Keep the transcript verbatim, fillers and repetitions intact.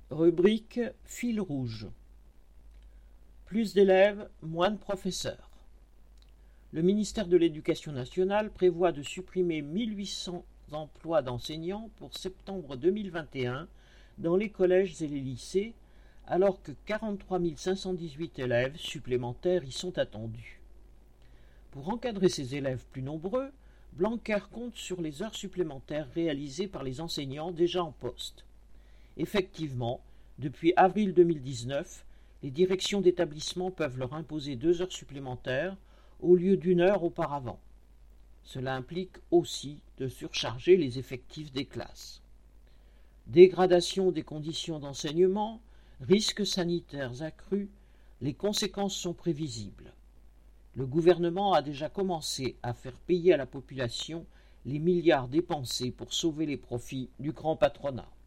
Rubrique Fil rouge. Plus d'élèves, moins de professeurs. Le ministère de l'Éducation nationale prévoit de supprimer mille huit cents emplois d'enseignants pour septembre deux mille vingt et un dans les collèges et les lycées, alors que quarante-trois mille cinq cent dix-huit élèves supplémentaires y sont attendus. Pour encadrer ces élèves plus nombreux, Blanquer compte sur les heures supplémentaires réalisées par les enseignants déjà en poste. Effectivement, depuis avril deux mille dix-neuf, les directions d'établissement peuvent leur imposer deux heures supplémentaires au lieu d'une heure auparavant. Cela implique aussi de surcharger les effectifs des classes. Dégradation des conditions d'enseignement, risques sanitaires accrus, les conséquences sont prévisibles. Le gouvernement a déjà commencé à faire payer à la population les milliards dépensés pour sauver les profits du grand patronat.